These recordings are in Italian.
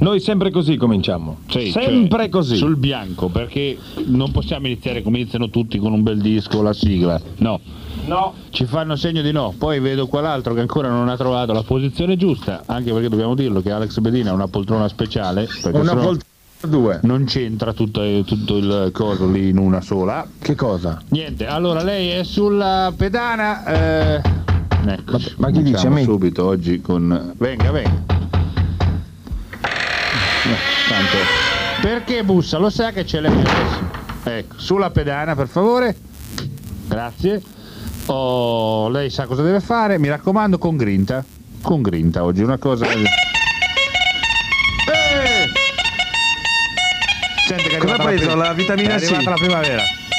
Noi sempre così cominciamo, sì, sempre così. Sul bianco, perché non possiamo iniziare come iniziano tutti con un bel disco, la sigla, no. Ci fanno segno di no, poi vedo quell'altro che ancora non ha trovato la posizione giusta, anche perché dobbiamo dirlo che Alex Bedin ha una poltrona speciale, perché una poltrona 2. Non c'entra tutto il coso lì in una sola. Che cosa? Niente, allora lei è sulla pedana, ecco, ma chi dice a me? Subito oggi con... Venga. Tanto. Perché bussa? Lo sa che c'è lei adesso. Ecco, sulla pedana per favore. Grazie. Oh, lei sa cosa deve fare, mi raccomando, con grinta. Con grinta oggi, una cosa... Sente che cosa ha preso? La vitamina C? È arrivata la primavera.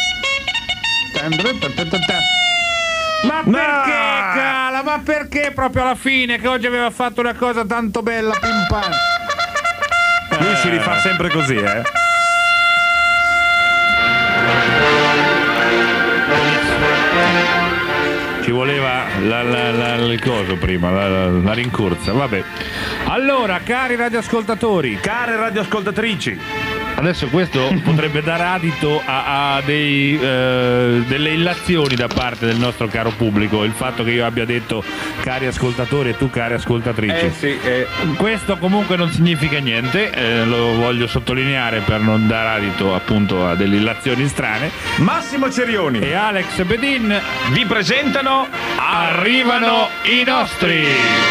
Ma perché, cala? Ma perché proprio alla fine, che oggi aveva fatto una cosa tanto bella, pimpante? Lui si rifà sempre così, Ci voleva il coso prima, la rincorsa, vabbè. Allora, cari radioascoltatori, care radioascoltatrici, adesso questo potrebbe dare adito a delle illazioni da parte del nostro caro pubblico, il fatto che io abbia detto cari ascoltatori e tu cari ascoltatrici. Questo comunque non significa niente, lo voglio sottolineare per non dare adito appunto a delle illazioni strane. Massimo Cerioni e Alex Bedin vi presentano Arrivano i nostri.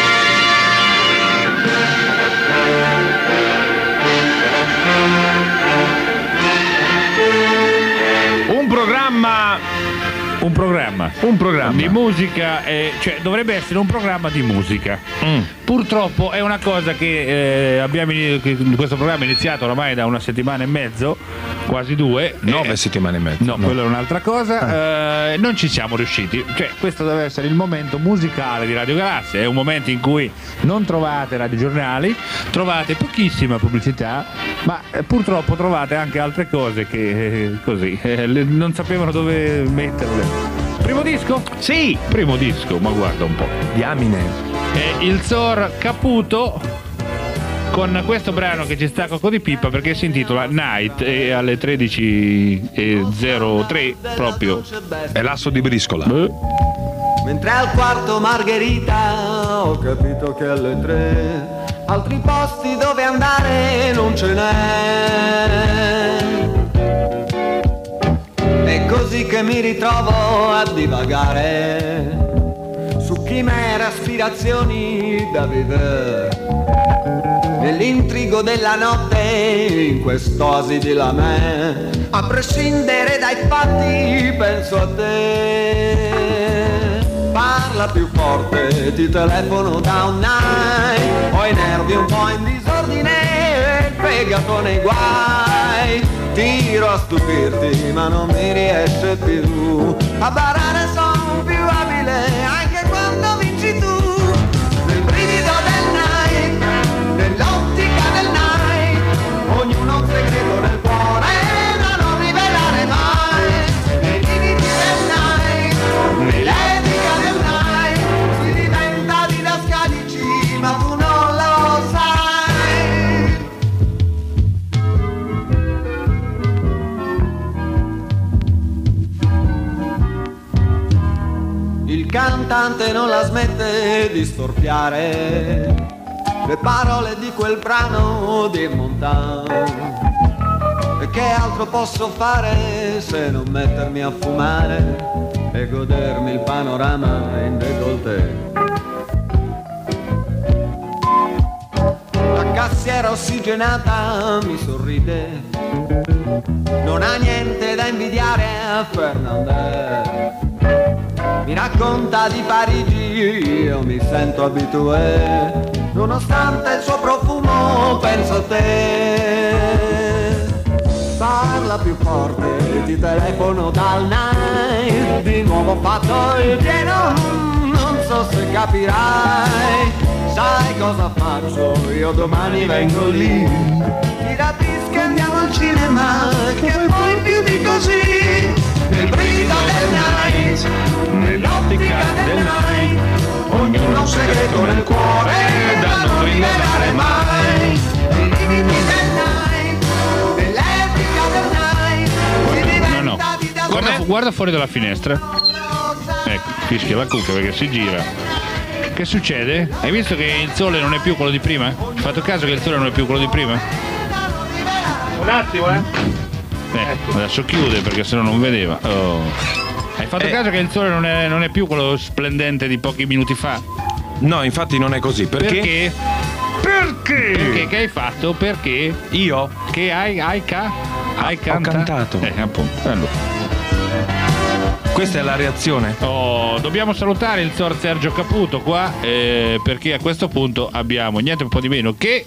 Un programma di musica, cioè dovrebbe essere un programma di musica. Purtroppo è una cosa che questo programma è iniziato oramai da una settimana e mezzo, quasi 2. 9 settimane e mezzo. No, quella è un'altra cosa. Non ci siamo riusciti. Cioè, questo deve essere il momento musicale di Radio Galassia. È un momento in cui non trovate radiogiornali, trovate pochissima pubblicità, ma purtroppo trovate anche altre cose che così non sapevano dove metterle. Primo disco? Sì! Primo disco, ma guarda un po'. Diamine. È il Zor Caputo con questo brano che ci sta cocco di pipa perché si intitola Night e alle 13:03 proprio. È l'asso di briscola. Mentre al quarto Margherita ho capito che alle 3 altri posti dove andare non ce n'è. È così che mi ritrovo a divagare su chimere, aspirazioni da vivere, nell'intrigo della notte, in quest'oasi di lamè. A prescindere dai fatti penso a te. Parla più forte, ti telefono da un night. Ho i nervi un po' in disordine, il fegato nei guai. Tiro a stupirti ma non mi riesce più. A barare sono più abile anche quando vinci tu. Nel brivido del night, nell'ottica del night, ognuno ha un segreto nel cuore da non rivelare mai. Nei limiti del night, nell'etica del night, si diventa didascalici ma tu non lo sai. Il cantante non la smette di storpiare le parole di quel brano di Montano. E che altro posso fare se non mettermi a fumare e godermi il panorama in décolleté? La cassiera ossigenata mi sorride, non ha niente da invidiare a Fernandez. Mi racconta di Parigi, io mi sento abitué, nonostante il suo profumo penso a te. Parla più forte, ti telefono dal night, di nuovo fatto il pieno, non so se capirai. Sai cosa faccio, io domani vengo lì, ti rapisco e andiamo al cinema, che poi più di così. Nel brivido del night, nell'ottica del night, ognuno ha un segreto nel cuore da non rivelare mai. guarda fuori dalla finestra. Ecco, fischia la cucca perché si gira. Che succede? Hai visto che il sole non è più quello di prima? Hai fatto caso che il sole non è più quello di prima? Un attimo, Ecco, adesso chiude perché sennò non vedeva. Oh. Hai fatto caso che il sole non è più quello splendente di pochi minuti fa? No, infatti non è così. Perché? Perché? Che hai fatto? Perché? Io? Che hai cantato. Appunto. Allora. Questa è la reazione. Oh, dobbiamo salutare il Sor Sergio Caputo qua, perché a questo punto abbiamo niente un po' di meno che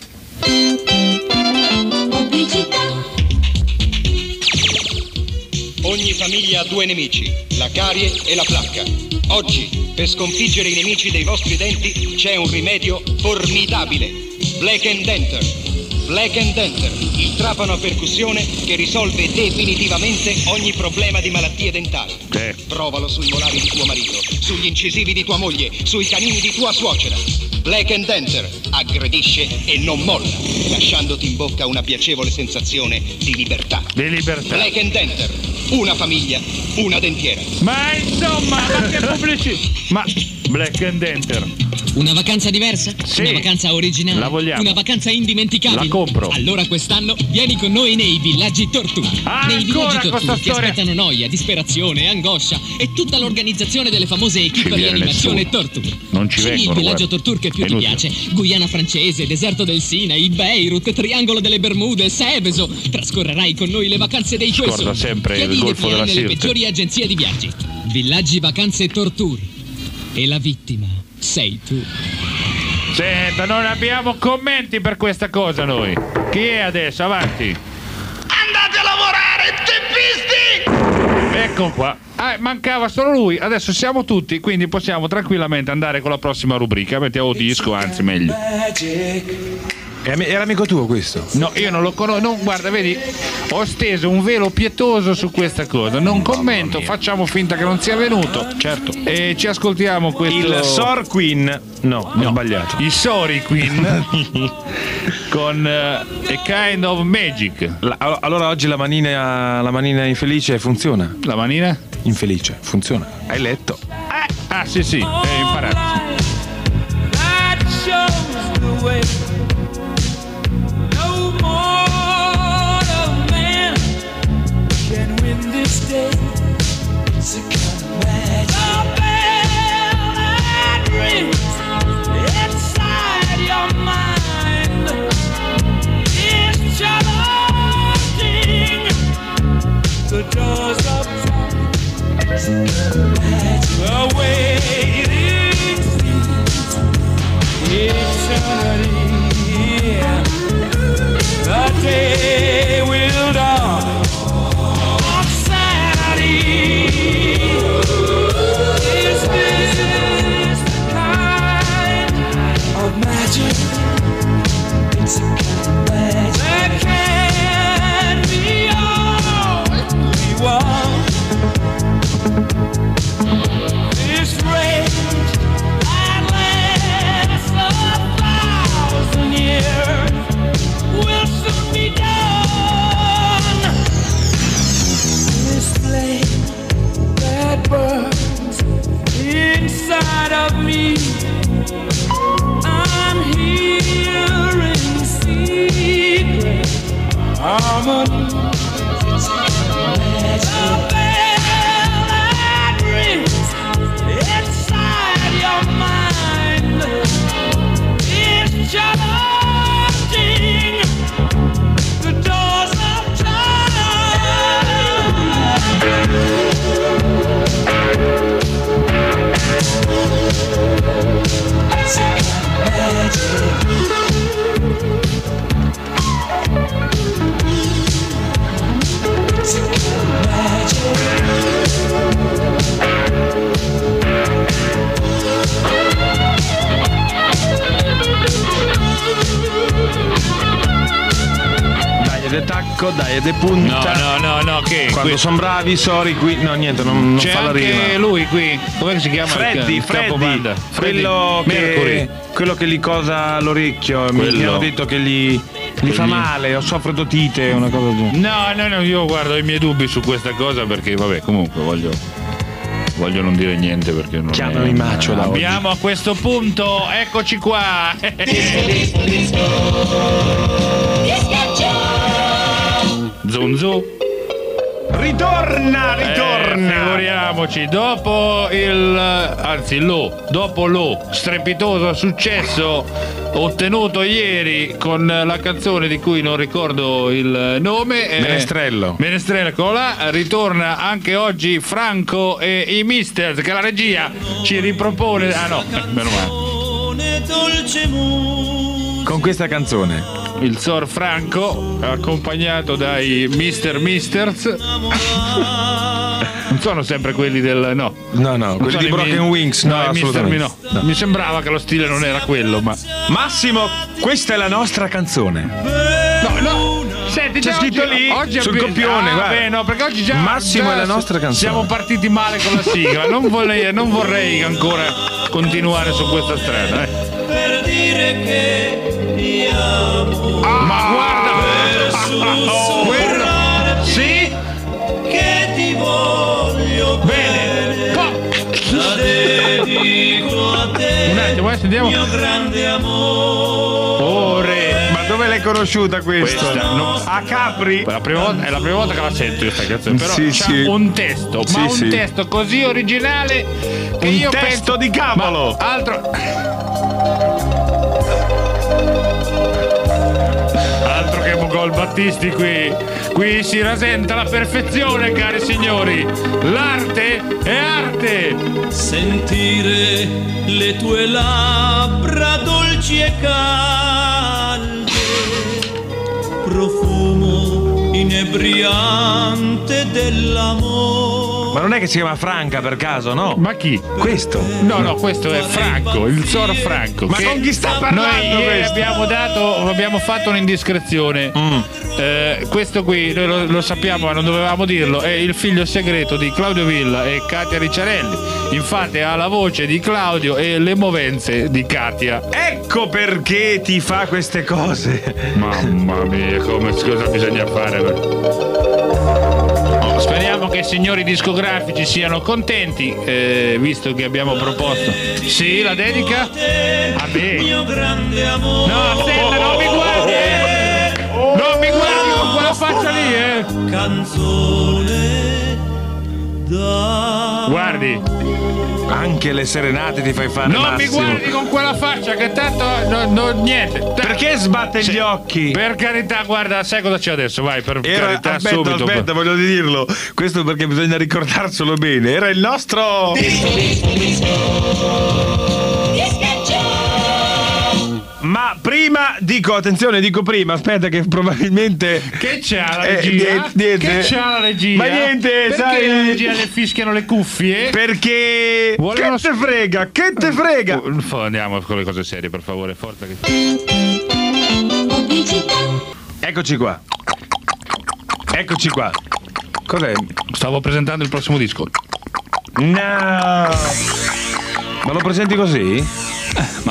Ogni famiglia ha due nemici, la carie e la placca. Oggi, per sconfiggere i nemici dei vostri denti, c'è un rimedio formidabile. Black & Denter. Black & Denter, il trapano a percussione che risolve definitivamente ogni problema di malattie dentali. Provalo sui molari di tuo marito, sugli incisivi di tua moglie, sui canini di tua suocera. Black & Denter aggredisce e non molla, lasciandoti in bocca una piacevole sensazione di libertà. Black & Denter, una famiglia, una dentiera. Ma insomma, ma che pubblicità! Ma Black & Denter. Una vacanza diversa? Sì. Una vacanza originale? La vogliamo. Una vacanza indimenticabile? La compro. Allora quest'anno vieni con noi nei villaggi Tortura. Nei villaggi Tortura ti aspettano noia, disperazione, angoscia e tutta l'organizzazione delle famose equipe rianimazione Tortura. Non ci Scegli vengono, il villaggio guarda. Tortura che più ti piace. Guyana francese, deserto del Sinai, Beirut, Triangolo delle Bermude, Seveso. Trascorrerai con noi le vacanze dei tuoi Scorda sogni. sempre il Chiedili golfo della nelle Sirte. peggiori agenzie di viaggi. Villaggi Vacanze Tortura. E la vittima sei tu. Senta, non abbiamo commenti per questa cosa noi. Chi è adesso? Avanti. Andate a lavorare, teppisti! Ecco qua. Mancava solo lui, adesso siamo tutti, quindi possiamo tranquillamente andare con la prossima rubrica. Mettiamo disco, anzi meglio. Era amico tuo questo? No, io non lo conosco. No, guarda, vedi, ho steso un velo pietoso su questa cosa. Non commento, facciamo finta che non sia venuto. Certo. E ci ascoltiamo questo. Il Sor Queen. No, ho sbagliato. I Sori Queen con A Kind of Magic. Allora oggi la manina infelice funziona? La manina? Infelice, funziona. Hai letto? Sì, imparato. The doors of time, the way it seems, eternity. The day will dawn on Saturday. Is this the kind of magic? It's a kind of magic. There can be this rage that lasts 1,000 years will soon be done. This flame that burns inside of me, I'm hearing secret harmony. The bell that rings inside your mind is charging the doors of time. It's a kind of magic. Dai de tacco, dai de punta. No, che? Quando sono bravi, Sori qui. No, niente, non C'è fa la anche rima. lui qui. Come si chiama? Freddy, il capobanda? quello Mercury. che gli cosa all'orecchio. Mi Quello. hanno detto che gli Mi fa male, ho soffro d'otite, una cosa del genere. No, io guardo i miei dubbi su questa cosa perché, vabbè, comunque voglio non dire niente perché non Chiamano i macio da oggi. Abbiamo a questo punto, eccoci qua. Zunzu. Ritorna. Figuriamoci, dopo lo strepitoso successo ottenuto ieri con la canzone di cui non ricordo il nome, Menestrello, eccolo là, ritorna anche oggi Franco e i Misters, che la regia ci ripropone. Meno male. con questa canzone. Il Sor Franco accompagnato dai Misters. Non sono sempre quelli del No, quelli di Broken Wings, no, assolutamente. No. Mi sembrava che lo stile non era quello, ma Massimo, questa è la nostra canzone. No. Senti, c'è scritto lì sul copione, guarda. No, perché oggi già Massimo è la nostra canzone. Siamo partiti male con la sigla. Non vorrei ancora continuare su questa strada, Per dire che ti amo. Ma guarda, quello sì, che ti voglio bene. la dedico a te. Un attimo, sentiamo. Mio grande amore. Ma dove l'hai conosciuta questa? No. A Capri? È la prima volta che la sento questa canzone, però Sì, c'ha sì. un testo, Sì, ma un sì. testo così originale che io testo penso di cavolo. Ma altro che Mogol Battisti qui si rasenta la perfezione, cari signori. L'arte è arte. Sentire le tue labbra dolci e calde, profumo inebriante dell'amore. Ma non è che si chiama Franca per caso, no? Ma chi? Questo? No, questo è Franco, il Sor Franco. Ma con chi sta parlando Noi ieri questo? abbiamo fatto un'indiscrezione. Questo qui, noi lo sappiamo ma non dovevamo dirlo, è il figlio segreto di Claudio Villa e Katia Ricciarelli. Infatti ha la voce di Claudio e le movenze di Katia. Ecco perché ti fa queste cose. Mamma mia, cosa bisogna fare? Speriamo che i signori discografici siano contenti, visto che abbiamo proposto. Sì, la dedica a me. Mio grande amore. No, aspetta, non mi guardi, non mi guardi con quella faccia lì, Canzone da. Guardi, Anche le serenate ti fai fare, non mi Massimo. guardi con quella faccia che tanto niente. Perché sbatte gli occhi? Per carità, guarda, sai cosa c'è adesso? Vai, per carità, subito. Aspetta, voglio dirlo. Questo perché bisogna ricordarselo bene. Era il nostro Ma prima dico prima, aspetta che probabilmente Che c'ha la regia? niente. Che c'ha la regia? Ma niente, perché sai, la regia le fischiano le cuffie? perché Vogliono- che te frega? Andiamo con le cose serie, per favore, forza che... Eccoci qua. Cos'è? Stavo presentando il prossimo disco. No. Ma lo presenti così? Ma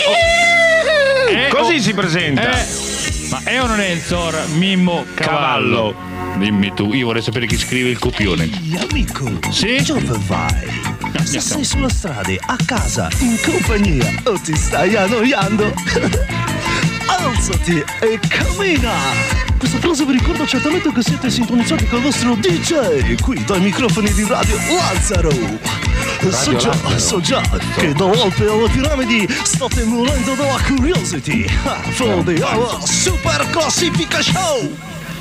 Così si presenta. Ma è o non è il Sor Mimmo Cavallo? Dimmi tu, io vorrei sapere chi scrive il copione. Amico, Sì? dove vai? Se sei sulla strada, a casa, in compagnia o ti stai annoiando, alzati e cammina! Questa frase vi ricorda certamente che siete sintonizzati con il vostro DJ qui dai microfoni di Radio Lazzaro. So già che da Volpe alle Piramidi state morendo dalla curiosity for the Our Super Classifica Show.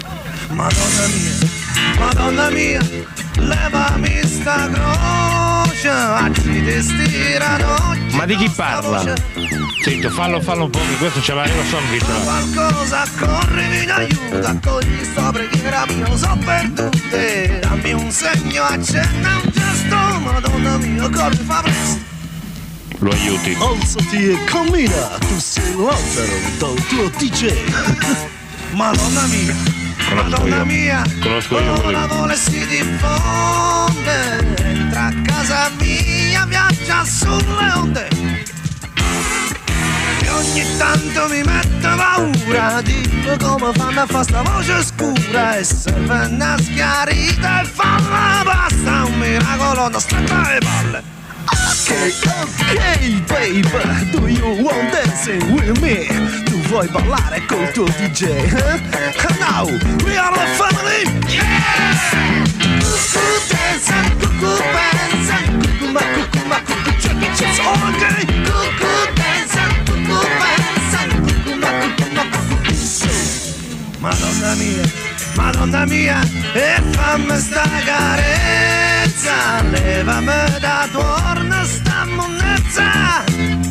Madonna mia, levami sta croce, oggi ti stirano. Ma di chi parla? Sento, fallo un po', che questo ce l'ha, io lo so che ce l'ha. Qualcosa, corrimi in aiuto, accogli sta preghiera mia, so per tutte. Dammi un segno, accenna un gesto, Madonna mia, corri, fa presto. Lo aiuti. Alzati e cammina, tu sei Lazzaro dal tuo DJ. Madonna mia. Madonna mia, Conosco io quelli. l'amore si diffonde, entra a casa mia, viaggia sulle onde. E ogni tanto mi metto paura di Dimmi come fanno a fare sta voce scura e se venna schiarita e falla basta un miracolo da stretta le palle. Ok, baby, do you want dancing with me? Tu vuoi ballare col tuo DJ? And now, we are the family! Yeah! Cuckoo dancing, cuckoo dancing, cuckoo ma cuckoo, check it, it's all day! Cuckoo dancing, cuckoo dancing, cuckoo ma cuckoo. Madonna mia, e fammi sta carezza, levami da torna sta monnezza.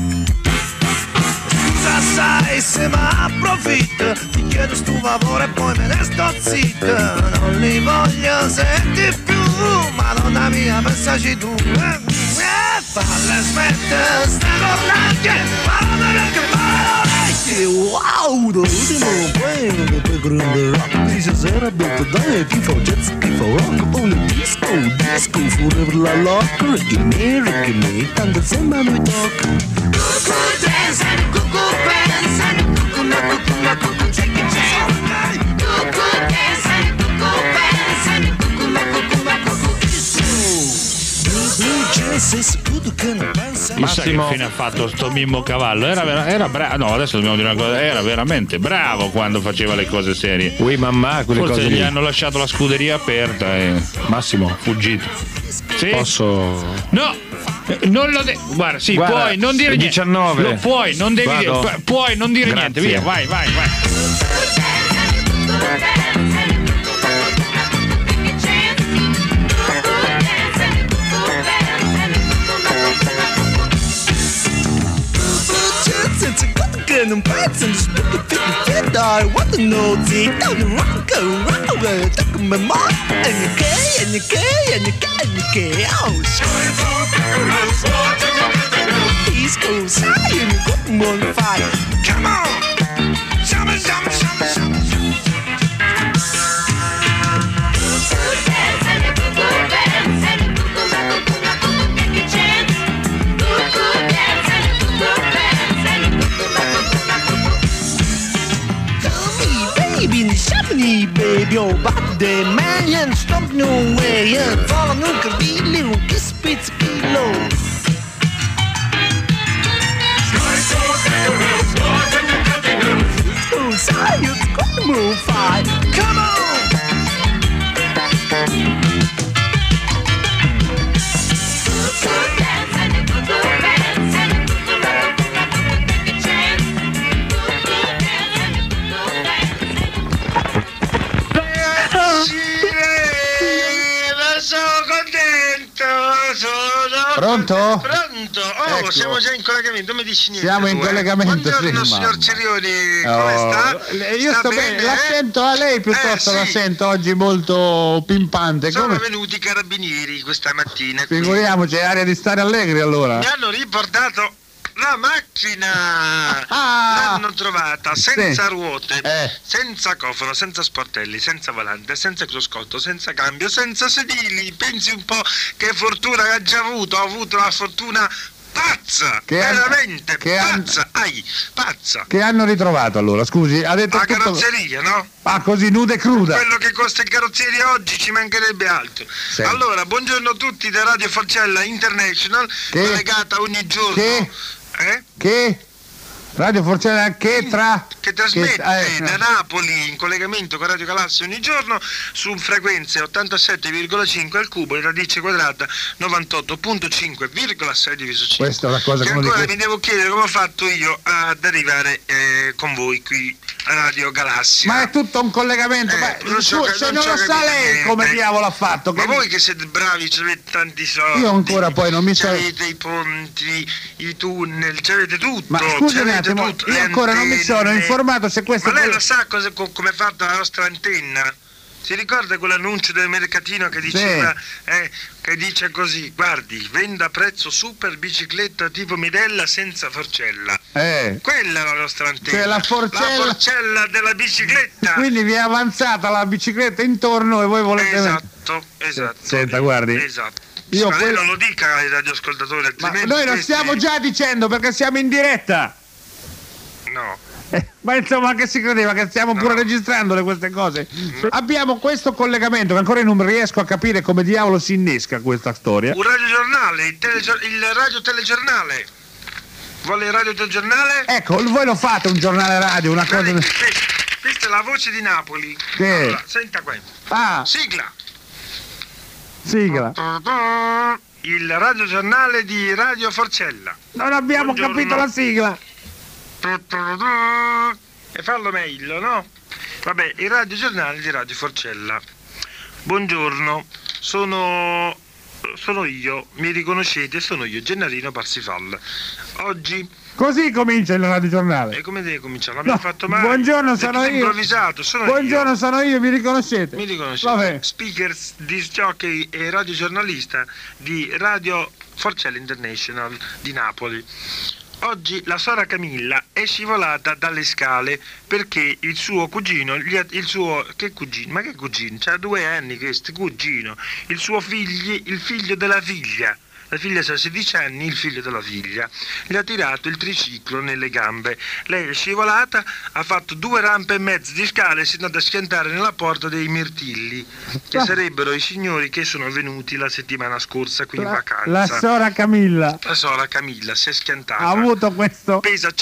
Scusa sai se mi approfitto, ti chiedo sto favore e poi me ne sto zitto. Non li voglio sentire più, Madonna mia pensaci tu. Falle smette sta cornacchia, Madonna mia che male. Wow, l'ultimo brano per grande rock. Dice sera detto dai schifo, jazz schifo, rock, only disco, forever la lock. Ricky me, tanto sembra noi talk. Cuckoo dancing, cuckoo dancing, cuckoo, check it, check it. Cuckoo dancing, cuckoo dancing, cuckoo. Blue Jesus, good che non pensa. Chissà che fine ha fatto sto Mimmo Cavallo. Era bravo. No, adesso dobbiamo dire una cosa. Era veramente bravo quando faceva le cose serie. Ui mamma, quelle forse cose gli lì. hanno lasciato la scuderia aperta e Massimo, fuggito. Sì? Posso? No, non lo guarda, sì, Guarda, puoi non dire 19. niente. Puoi, non devi Vado. dire, puoi non dire Grazie. niente. Via, vai. Non penso in spooky fit I want to know the down rock around talk my mind and you can oh East Coast high and you got on fire come on shama baby, oh, but the man ain't stop no way. Follow no cavillo, che spitzkilo. Oh, science, come move fine. Come on. Pronto? Pronto? Oh, Ecco. siamo già in collegamento, non mi dici niente. Siamo in tu, collegamento, Buongiorno, sì, signor mamma. Cerioni, come sta? Io sto bene, la sento a lei piuttosto, sì. la sento oggi molto pimpante. Sono Come? venuti i carabinieri questa mattina qui. Figuriamoci, è aria di stare allegri allora. Mi hanno riportato la macchina, l'hanno trovata senza ruote, senza cofano, senza sportelli, senza volante, senza cruscotto, senza cambio, senza sedili. Pensi un po' che fortuna che ha già avuto, ho avuto una fortuna pazza, veramente pazza. Che hanno ritrovato allora? Scusi, ha detto La tutto... carrozzeria, no? Ah, così nuda e cruda. Quello che costa in carrozzeria oggi ci mancherebbe altro. Sì. Allora, buongiorno a tutti da Radio Forcella International, collegata ogni giorno. Che? Radio Forcella che trasmette da Napoli in collegamento con Radio Galassia ogni giorno su frequenze 87,5 al cubo e radice quadrata 98,5,6 diviso 5. Questa è la cosa che come ancora di mi devo chiedere come ho fatto io ad arrivare con voi qui a Radio Galassia. Ma è tutto un collegamento. Se non lo sa lei come diavolo ha fatto. Ma voi che siete bravi, avete tanti soldi. Io ancora poi non mi so. Avete i ponti, i tunnel, avete tutto. Ma scusi un attimo, io ancora non mi sono informato se questo. Ma lei lo sa come è fatta la nostra antenna? Si ricorda quell'annuncio del mercatino che diceva, che dice così: guardi, venda a prezzo super bicicletta tipo Midella senza forcella. Quella è la nostra antenna. Cioè la forcella della bicicletta. Quindi vi è avanzata la bicicletta intorno e voi volete. Esatto. Senta, guardi. Esatto. Ma lei non lo dica ai radioascoltatori, altrimenti. Ma noi lo stiamo già dicendo perché siamo in diretta. No. Ma insomma, che si credeva che stiamo pure registrandole queste cose? Abbiamo questo collegamento che ancora non riesco a capire come diavolo si innesca questa storia. Un radiogiornale, il radiotelegiornale. Vuole il radiotelegiornale? Ecco, voi lo fate un giornale radio, una cosa. Questa è la voce di Napoli. Sì. Allora, senta qua. Sigla. Il radiogiornale di Radio Forcella. Non abbiamo Buongiorno. capito la sigla. E fallo meglio, no? Vabbè, il radiogiornale di Radio Forcella. Buongiorno, sono io, mi riconoscete? Sono io, Gennarino Parsifal. Oggi... Così comincia il radiogiornale. E come deve cominciare? L'abbiamo fatto male. Buongiorno, sono io. Improvvisato, Buongiorno, sono io, mi riconoscete? Mi riconoscete. Vabbè. Speaker, disc jockey e radiogiornalista di Radio Forcella International di Napoli. Oggi la sora Camilla è scivolata dalle scale perché il suo cugino, che cugino? Ma che cugino? C'ha 2 anni questo, cugino. Il figlio della figlia. La figlia ha 16 anni, il figlio della figlia. Le ha tirato il triciclo nelle gambe. Lei è scivolata, ha fatto 2 rampe e mezzo di scale e si è andata a schiantare nella porta dei Mirtilli, che sarebbero i signori che sono venuti la settimana scorsa qui in vacanza. La sora Camilla. La sora Camilla si è schiantata. Ha avuto questo. Pesa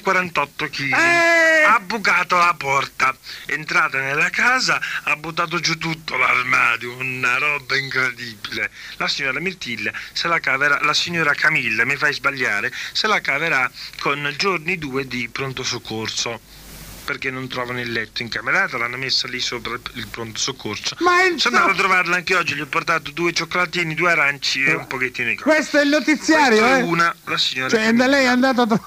148 kg. Ha bucato la porta. È entrata nella casa, ha buttato giù tutto l'armadio. Una roba incredibile. La signora Mirtilla se la caverà, la signora Camilla, mi fai sbagliare, se la caverà con giorni 2 di pronto soccorso. Perché non trovano il letto incamerato, l'hanno messa lì sopra il pronto soccorso. Sono andato a trovarla anche oggi, gli ho portato 2 cioccolatini, 2 aranci e un pochettino di cose. Questo è il notiziario, Questa è una, la signora Camilla. Lei è andato a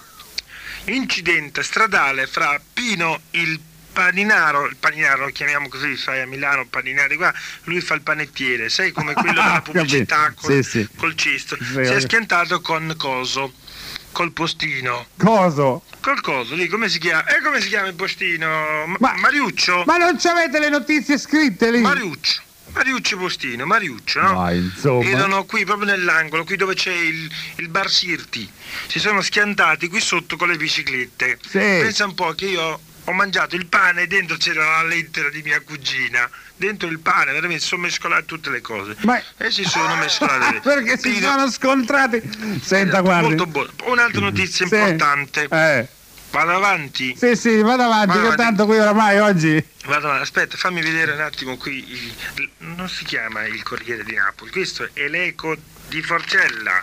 Incidente stradale fra Pino il paninaro lo chiamiamo così, sai, a Milano paninari qua, lui fa il panettiere, sai, come quello della pubblicità col cesto. Si è schiantato con coso, col postino. Coso? Col coso, lì, come si chiama? Come si chiama il postino? Mariuccio? Ma non ci avete le notizie scritte lì? Mariuccio postino, Mariuccio, no? Ma insomma. Erano qui proprio nell'angolo, qui dove c'è il bar Sirti. Si sono schiantati qui sotto con le biciclette. Sì. Pensa un po' che io ho mangiato il pane e dentro c'era la lettera di mia cugina. Dentro il pane, veramente, sono mescolate tutte le cose. E si sono mescolate. Perché si sono scontrati. Senta, guardi. Molto buono. Un'altra notizia importante. Vado avanti? Sì, vado avanti, che tanto qui oramai oggi. Vado avanti. Aspetta, fammi vedere un attimo qui. Non si chiama il Corriere di Napoli, questo è l'Eco di Forcella.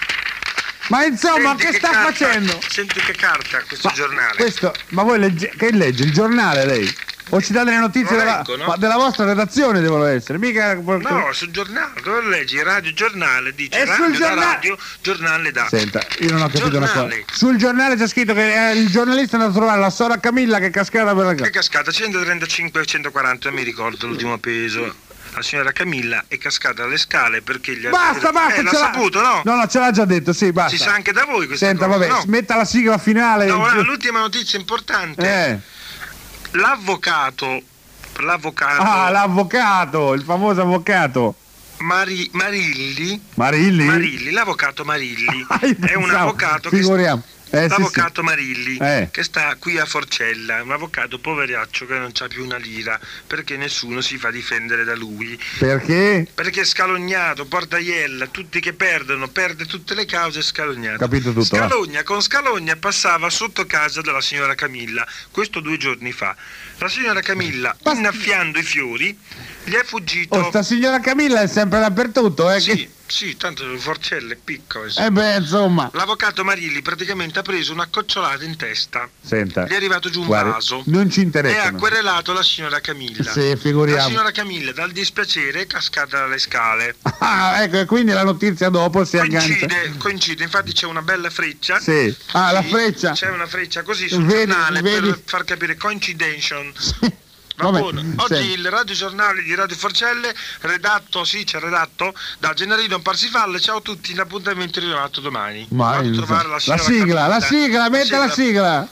Ma insomma, che sta facendo? Senti che carta questo giornale. Ma voi che legge? Il giornale lei? O ci date le notizie della vostra redazione, devono essere, mica. No, sul giornale, dove lo leggi? Radio giornale, dice radio da radio, giornale da. Senta, io non ho capito una cosa. Sul giornale c'è scritto che il giornalista è andato a trovare la sora Camilla che è cascata per la casa. Che è cascata? 135 e 140, mi ricordo l'ultimo peso. La signora Camilla è cascata dalle scale perché gli Basta, l'ha saputo, no? No, ce l'ha già detto, sì, basta. Si sa anche da voi questa cosa. Senta, vabbè, no? metta la sigla finale. No, l'ultima notizia importante. L'avvocato. Ah, l'avvocato, il famoso avvocato. Marilli, l'avvocato Marilli è un avvocato l'avvocato Marilli che sta qui a Forcella, un avvocato poveraccio che non c'ha più una lira perché nessuno si fa difendere da lui. Perché? Perché è scalognato, portaiella, tutti che perde tutte le cause, è scalognato. Capito tutto. Con Scalogna passava sotto casa della signora Camilla, questo 2 giorni fa. La signora Camilla, innaffiando i fiori, gli è fuggito. Sta signora Camilla è sempre dappertutto, Sì, tanto Forcella è piccolo. Insomma. L'avvocato Marilli praticamente ha preso una cocciolata in testa. Senta. Gli è arrivato giù un vaso. Non ci interessa. E ha querelato la signora Camilla. Sì, figuriamo. La signora Camilla, dal dispiacere, è cascata dalle scale. Ecco, e quindi la notizia dopo si aggancia. Coincide, infatti c'è una bella freccia. Sì. La freccia. C'è una freccia così sul giornale per far capire coincidation. Va buono. Oggi il radiogiornale di Radio Forcelle, redatto da Gennarino Parsifal. Ciao a tutti, l'appuntamento è arrivato domani. Trovare la sigla, metta la sigla.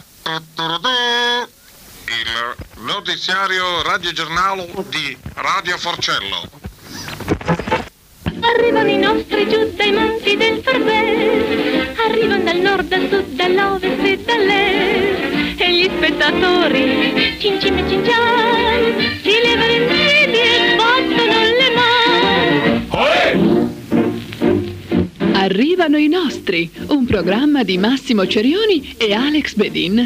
Il notiziario radiogiornale di Radio Forcello. Arrivano i nostri giù dai monti del Fardè, arrivano dal nord, dal sud, dall'ovest e dall'est, e gli spettatori, cincin e cincian, si levano in piedi e battono le mani. Arrivano i nostri, un programma di Massimo Cerioni e Alex Bedin.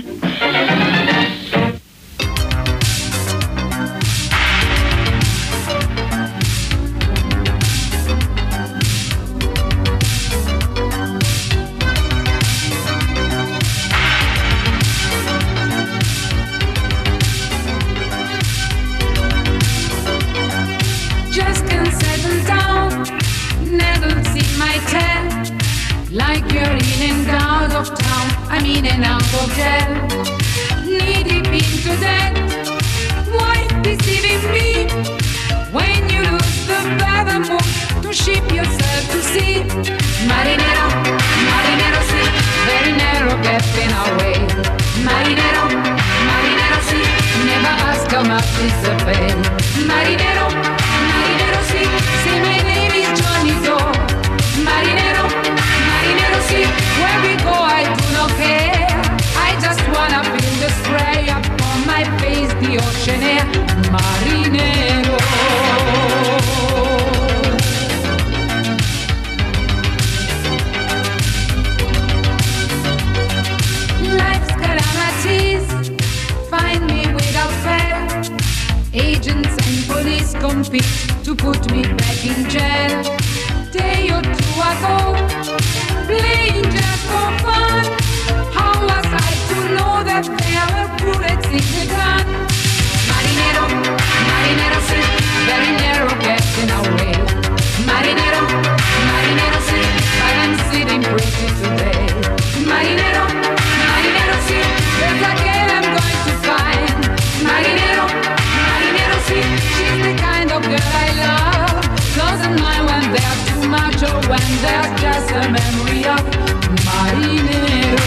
Like you're in and out of town, I'm in and out of jail. Knee deep into debt, why deceiving me? When you lose the better move to ship yourself to sea. Marinero, marinero sì, very narrow getting away. Marinero, marinero sì, never ask how much is the pay. Marinero, marinero sì, say my name is Johnny Doe. Marinero, marinero sì, where we go I do not care. I just wanna feel the spray upon my face, the ocean air. Marinero. Life's calamities find me without fail. Agents and police compete to put me back in jail. Day or two ago, playing just for fun. How was I to know that there were bullets in the gun? Marinero, marinero sì, very narrow getting away. Marinero, marinero sì, I am sitting pretty today. Marinero, marinero sì, there's a girl I'm going to find. Marinero, marinero sì, she's the kind of girl I love. Doesn't mind when there's too much or when there's just a memory of Marinero.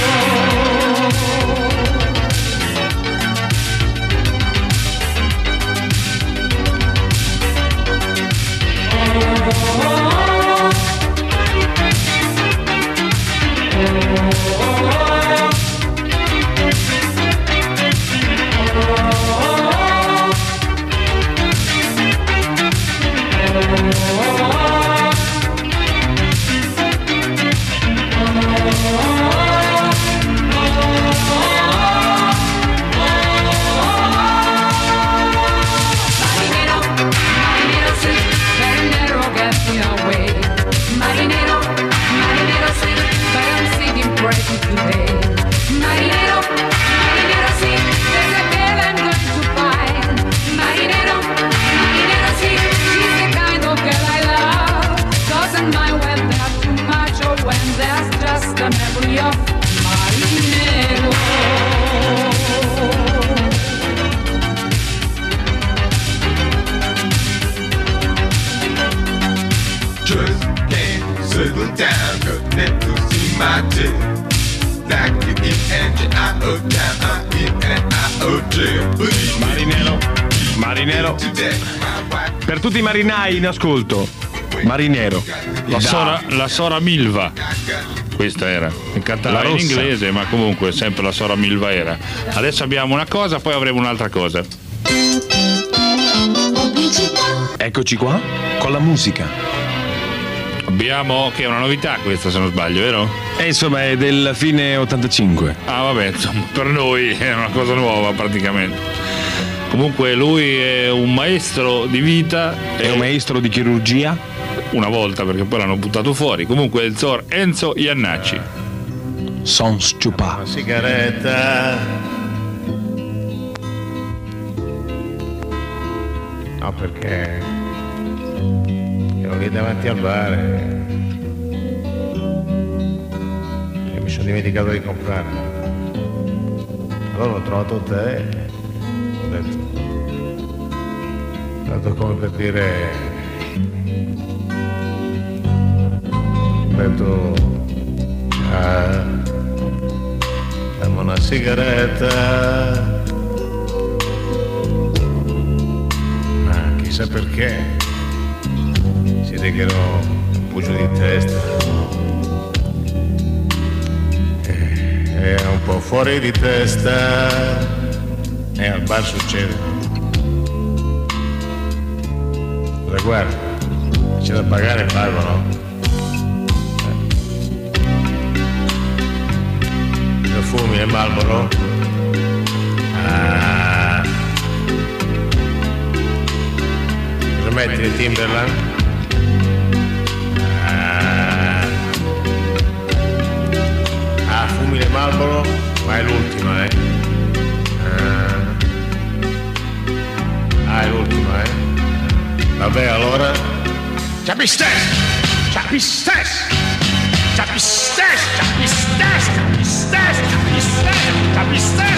Marinero, marinero. Per tutti i marinai in ascolto, Marinero. La Sora Milva. Questa era. Cantava in inglese, ma comunque sempre la Sora Milva era. Adesso abbiamo una cosa, poi avremo un'altra cosa. Eccoci qua con la musica. Abbiamo, che è una novità questa se non sbaglio, vero? Insomma è del fine 85. Ah vabbè, insomma, per noi è una cosa nuova praticamente. Comunque lui è un maestro di vita. È un maestro di chirurgia? Una volta, perché poi l'hanno buttato fuori. Comunque è il Zor Enzo Iannacci. Sans chupa. Una sigaretta. No, perché ero lì davanti al bar e mi sono dimenticato di comprare. Allora ho trovato te, ho detto come per dire, ho detto dammi una sigaretta. Chissà perché si legherò un pugno di testa e è un po' fuori di testa e al bar succede. Cosa guarda? C'è da pagare, pago, no? Lo fumi nel Marlboro? Ah. Lo metti nel Timberland? Fumi nel Marlboro, ma è l'ultima, è l'ultima, Vabbè, allora. Ciapistes! Ciapistes! Ciapistes! Ciapistes! Ciapistes! Ciapistes! Ciapistes!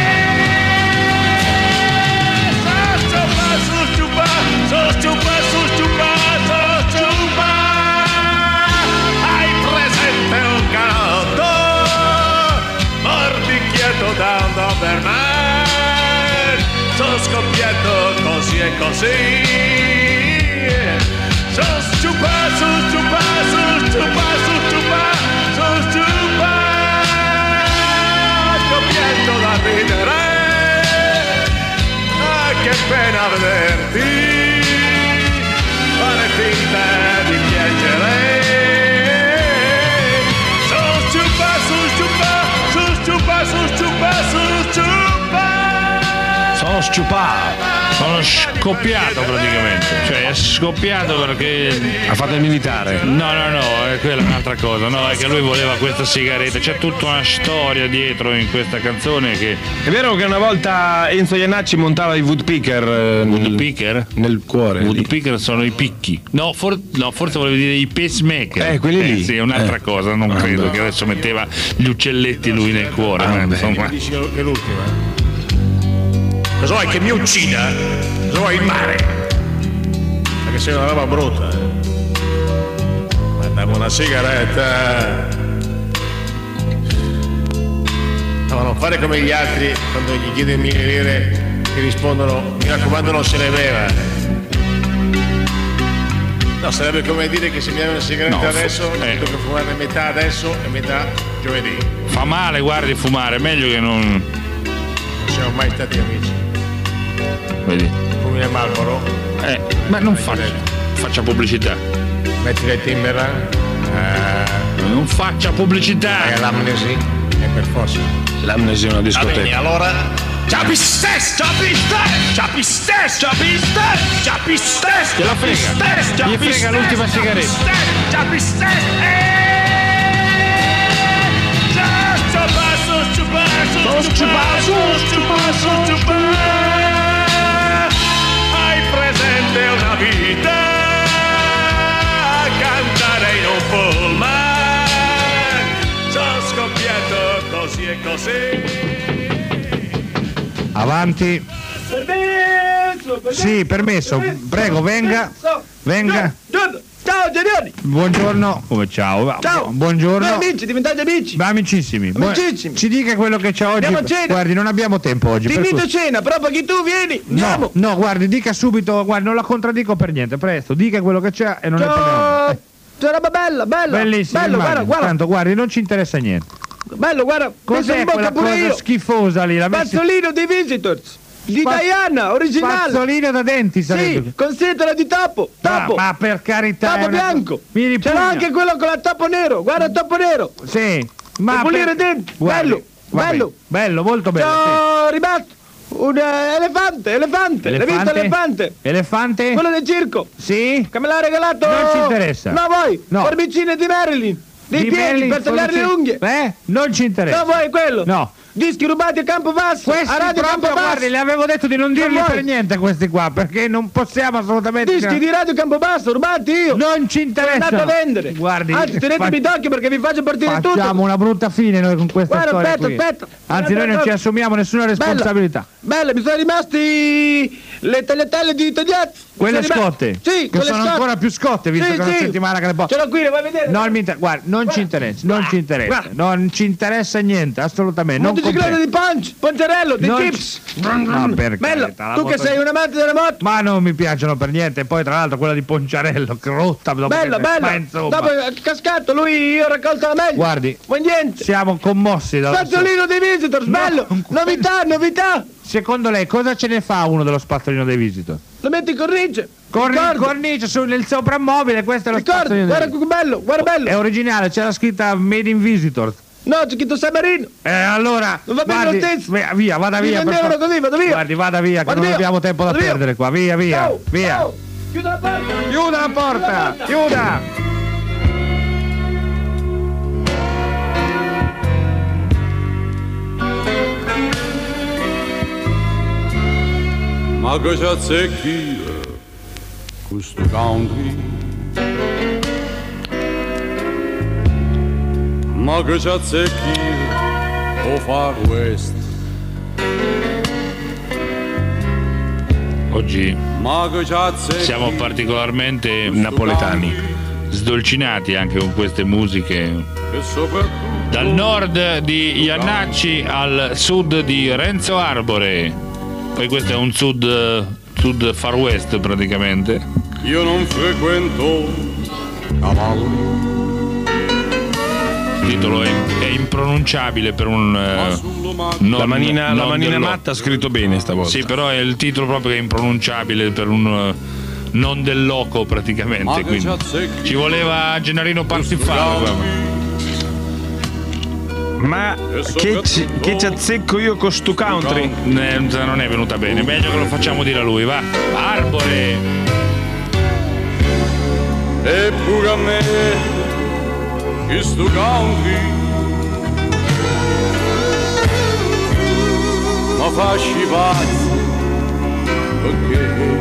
Sostupa! Sostupa! Sostupa! Sostupa! Hai presente un canotto? Mordicchietto da un Doberman, sono scoppietto così e così. Sostupa, sostupa, sostupa, sostupa, sostupa, scoppietto da ridere. Ah, che pena vederti fare finta di piangere. Sostupa, sostupa, sostupa, sostupa, sostupa. Sono sciupato. Sono scoppiato praticamente, cioè è scoppiato perché ha fatto il militare. No, è quella un'altra cosa, no, è che lui voleva questa sigaretta, c'è tutta una storia dietro in questa canzone che... È vero che una volta Enzo Iannacci montava i woodpecker nel cuore. Woodpecker sono i picchi. No, forse volevi dire i pacemaker. Quelli lì. Sì, è un'altra cosa, non credo che adesso metteva gli uccelletti lui nel cuore. Dici che è l'ultima. Cosa vuoi che mi uccida? Cosa vuoi il mare? Perché sei una roba brutta. Ma dammi una sigaretta. No, non fare come gli altri quando gli chiedi 1000 lire che rispondono mi raccomando non se ne beva. No, sarebbe come dire che se mi dai una sigaretta adesso devo fumare metà adesso e metà giovedì. Fa male, guardi, fumare, meglio che non... Non siamo mai stati amici. Vedi? Fumi nel Marlboro? Ma non faccia pubblicità. Metti nel Timberland? Non faccia pubblicità. E l'amnesi? È per forza. L'amnesi è una discoteca. Va bene, allora. Ciapistes! Ciapistes! Ciapistes! Ciapistes! Ciapistes! Te la frega! Gli frega l'ultima sigaretta. Ciapistes! Hai presente una vita a cantare in un pullman? Sono scoppiato così e così. Avanti. Permesso. Sì, permesso. Prego, venga. Venga. Ciao Gerioni. Buongiorno. Come ciao? Ciao. Buongiorno. Beh, amici, diventate amici. Ma amicissimi. Amicissimi. Ci dica quello che c'è oggi. Andiamo a cena. Guardi, non abbiamo tempo oggi. Ti invito a cena, però perché tu vieni. Andiamo. No, guardi, dica subito, guardi, non la contraddico per niente, presto, dica quello che c'è e non ne parliamo. C'è roba bella. Bellissima. Bello, guarda. Tanto, guardi, non ci interessa niente. Bello, guarda. Cos'è quella cosa schifosa lì? Spazzolino dei Visitors. Di Diana, originale. Spazzolino da denti sarebbe. Sì, con setola di topo. Ma per carità. Topo bianco. C'era anche quello con la topo nero. Guarda il topo nero. Sì. Ma per pulire i denti. Guardi, Bello. Bello, molto bello. Ciao, ribatto. Un elefante. L'hai visto l'elefante? Elefante? Quello del circo. Sì. Che me l'ha regalato. Non ci interessa. No, voi. No. Forbicine di Marilyn. Dei piedi per tagliare le unghie. Non ci interessa. No, voi quello. No. Dischi rubati a Campobasso. Questi a Radio proprio, Campobasso. guardi, le avevo detto di non dirli per niente questi qua, perché non possiamo assolutamente. Dischi di Radio Campobasso, rubati io. Non ci interessa. Sono andato a vendere. Guardi, anzi, tenetemi d'occhio perché vi faccio partire tutto. Facciamo una brutta fine noi con questa storia. Aspetta. Anzi, noi non ci assumiamo nessuna responsabilità. Bella, mi sono rimasti le tagliatelle di Togliatti. Quelle scotte? Sì, che sono ancora più scotte, visto che è una settimana che le porto. Ce l'ho qui, le vuoi vedere? Guarda, non ci interessa. Non ci interessa niente, assolutamente. Non bicicletta di punch, poncerello, di chips. No, per Bello, carità, tu che sei un amante delle moto. Ma non mi piacciono per niente. Poi, tra l'altro, quella di Ponciarello, che rotta. Bello. Ma insomma. Dopo è cascato, io ho raccolto la meglio. Guardi, ma niente. siamo commossi dalla Spazzolino dei Visitors, bello. Novità. Secondo lei cosa ce ne fa uno dello spazzolino dei Visitor? Lo metti in cornice. Cornice nel soprammobile, questo è lo spazzolino. Guarda bello. È originale, c'è la scritta Made in Visitor. No, c'è scritto San Marino. Allora non va bene lo stesso. Via, vada via. Così, vado via. Guardi, vada via, che non abbiamo tempo da perdere qua. Via. Ciao. Chiuda la porta. Chiuda. Ma cosa azzecchi questo country? Ma cosa azzecchi o Far West? Oggi siamo particolarmente napoletani, sdolcinati anche con queste musiche. Dal nord di Iannacci al sud di Renzo Arbore. Poi questo è un sud far west praticamente. Io non frequento cavalli. Il titolo è impronunciabile per un la manina matta ha scritto bene stavolta. Sì, però è il titolo proprio che è impronunciabile per un non del loco praticamente, quindi ci voleva Gennarino Parsifale, guarda. Ma che ci azzecco io con stu country? Non è venuta bene, meglio che lo facciamo dire a lui, va. Arbore. Eppure a me che stu country ma fasci pazzi, perché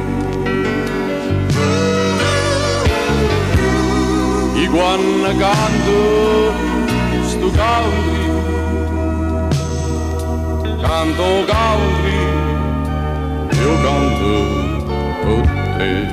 i quando canto stu country canto country, io canto con te.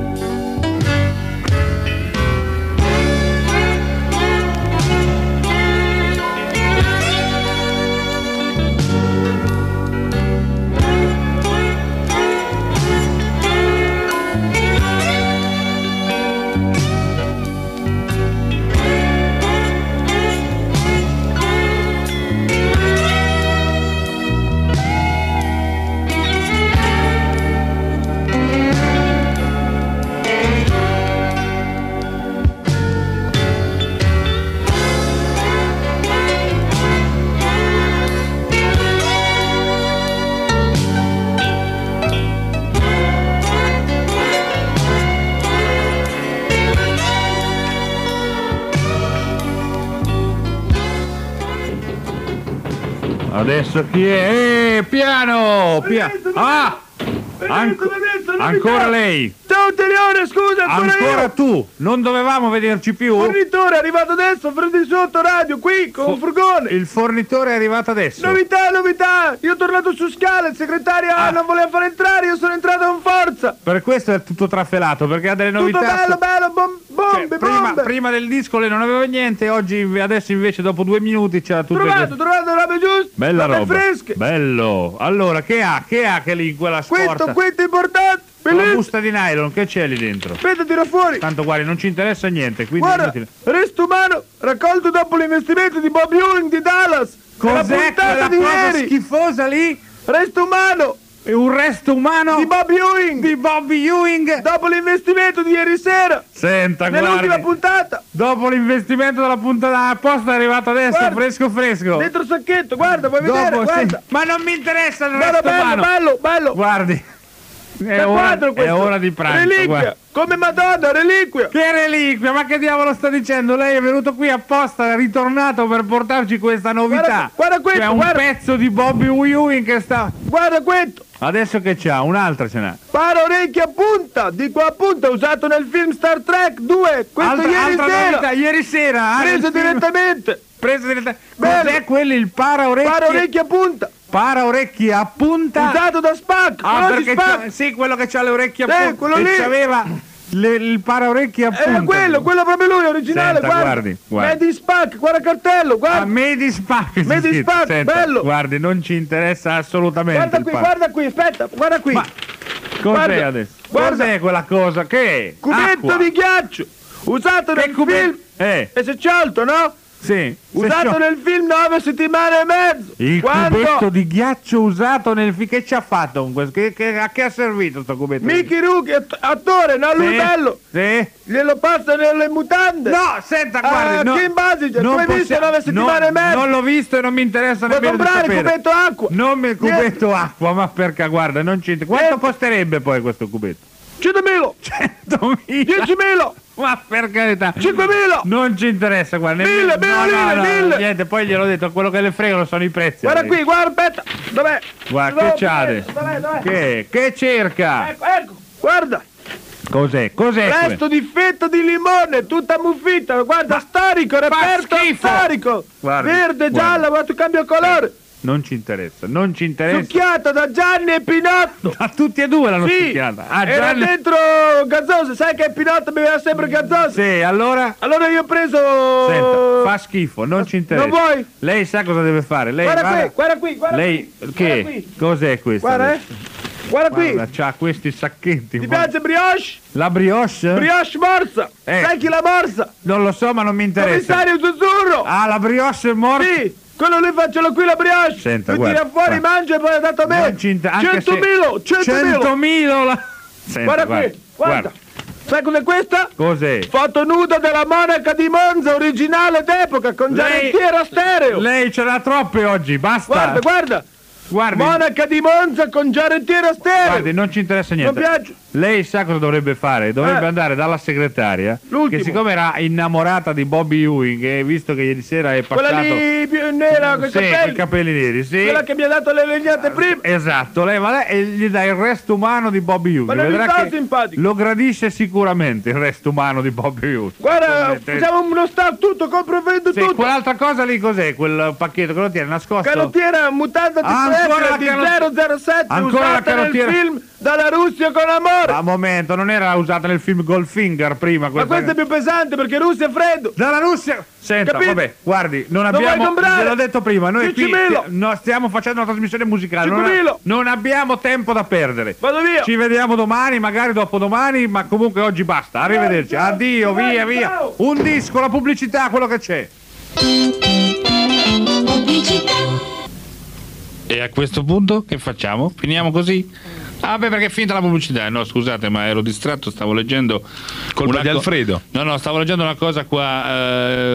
Adesso chi è? Piano! Ah! Ancora lei! Ciao Telione, scusa, ancora tu! Non dovevamo vederci più? Fornitore è arrivato adesso, prendi sotto radio, qui, con un furgone! Il fornitore è arrivato adesso! Novità! Io ho tornato su scala, il segretario non voleva far entrare, io sono entrato con forza! Per questo è tutto trafelato, perché ha delle novità... Tutto bello, bombe! Prima del disco lei non aveva niente, adesso invece dopo 2 minuti c'ha tutto... Trovato roba giusta! Bella roba! Fresche! Bello! Allora, che ha che lì in quella scorta? Questo è importante! Una busta di nylon, che c'è lì dentro? Aspetta, tira fuori! Tanto guardi, non ci interessa niente, quindi guarda, resto umano raccolto dopo l'investimento di Bob Ewing di Dallas! Cos'è quella cosa schifosa lì? Resto umano! È un resto umano? Di Bob Ewing! Di Bob Ewing! Dopo l'investimento di ieri sera! Senta, nell'ultima puntata! Dopo l'investimento della puntata apposta è arrivato adesso, guarda, fresco! Dentro il sacchetto, guarda, puoi vedere, guarda! Ma non mi interessa il resto umano! Bello! Guardi! È ora di pranzo. Reliquia! Guarda. Come Madonna, reliquia! Che reliquia? Ma che diavolo sta dicendo? Lei è venuto qui apposta, è ritornato per portarci questa novità. Guarda questo, c'è un pezzo di Bobby Ewing che sta... Guarda questo! Adesso che c'ha? Un'altra ce n'ha. Para orecchie a punta! Dico a punta, usato nel film Star Trek 2! Questo ieri sera! Preso direttamente! Cos'è quello, il para orecchie? Para orecchie a punta! Para orecchie a punta usato da Spac, perché Spac. Sì, quello che c'ha le orecchie a punta quello lì c'aveva il paraorecchie appunto. Quello proprio lui, originale. Senta, guarda. guardi. Medispac, guarda il cartello, guarda. Medispac. Medispac, Senta, bello. Guardi, non ci interessa assolutamente. Guarda qui, aspetta, guarda qui. Ma cos'è adesso? Cos'è quella cosa? Che è? Cubetto Acqua. di ghiaccio, usato nel film. E si è sciolto, no? Sì. Usato nel film 9 settimane e mezzo. Il cubetto di ghiaccio usato nel film. Che ci ha fatto con questo? A che ha servito sto cubetto? Mickey Rourke, attore, no? Lui bello. Sì. Glielo passa nelle mutande. No, senta, guardi. Kim Basinger, tu hai visto 9 settimane e mezzo? Non l'ho visto e non mi interessa Vuoi nemmeno di comprare sapere. il cubetto acqua? Non mi cubetto acqua, ma perché guarda, non ci quanto costerebbe poi questo cubetto? 100.000. 100.000. 10.000. Ma per carità, 5.000. Non ci interessa, guarda. 1.000. Niente, poi gliel'ho detto, quello che le fregano sono i prezzi. Guarda qui, guarda, aspetta. Dov'è? Guarda, che c'ha adesso? Dov'è? Che cerca? Ecco, guarda. Cos'è? Resto di fetta di limone, tutta muffita. Guarda, storico, reperto storico. Guarda, verde, gialla, guarda, tu cambia colore. Non ci interessa. Succhiata da Gianni e Pinotto. Da tutti e due l'hanno succhiata. Era dentro gazzose, sai che Pinotto beveva sempre gazzose? Sì, allora? Allora io ho preso... Senta, fa schifo, non ci interessa. Non vuoi? Lei sa cosa deve fare? Lei guarda qui. Lei, che? Qui. Cos'è questo? Guarda qui. C'ha questi sacchetti. Ti piace brioche? La brioche? Brioche morsa. Sai chi la morsa? Non lo so, ma non mi interessa. Commissario Zuzzurro. Ah, la brioche morsa? Sì. Quello lì faccelo qui la brioche. Senta, tu tira fuori, mangia e poi ha dato a me. 100.000. 100.000. Guarda qui, guarda. Sai cos'è questa? Cos'è? Foto nuda della monaca di Monza, originale d'epoca, con giarrettiera stereo. Lei ce l'ha troppe oggi, basta. Guarda. Monaca di Monza con giarrettiera stereo. Guardi, non ci interessa niente. Non piace. Lei sa cosa dovrebbe fare? Dovrebbe andare dalla segretaria, che siccome era innamorata di Bobby Ewing, e visto che ieri sera è passato... Quella lì più nera con i capelli neri, sì. Quella che mi ha dato le legnate prima. Esatto, lei va là e gli dà il resto umano di Bobby Ewing. Ma non mi sta che simpatico. lo gradisce sicuramente il resto umano di Bobby Ewing. Guarda, facciamo uno staff tutto, compro e vendo tutto. Quell'altra cosa lì cos'è? Quel pacchetto che lo tiene nascosto? Canottiera mutanda di 007 usata nel film Dalla Russia con amore. Ma un momento, non era usata nel film Goldfinger prima? Ma questo è più pesante perché Russia è freddo. Dalla Russia... Senta, capito? vabbè, guardi, non abbiamo... Ve l'ho detto prima, noi qui stiamo facendo una trasmissione musicale. Non abbiamo tempo da perdere. Vado via. Ci vediamo domani, magari dopodomani, ma comunque oggi basta. Arrivederci. Addio, via. Un disco, la pubblicità, quello che c'è. E a questo punto che facciamo? Finiamo così? Ah beh, perché è finita la pubblicità. No, scusate, ma ero distratto, stavo leggendo colpa di Alfredo. No, stavo leggendo una cosa qua.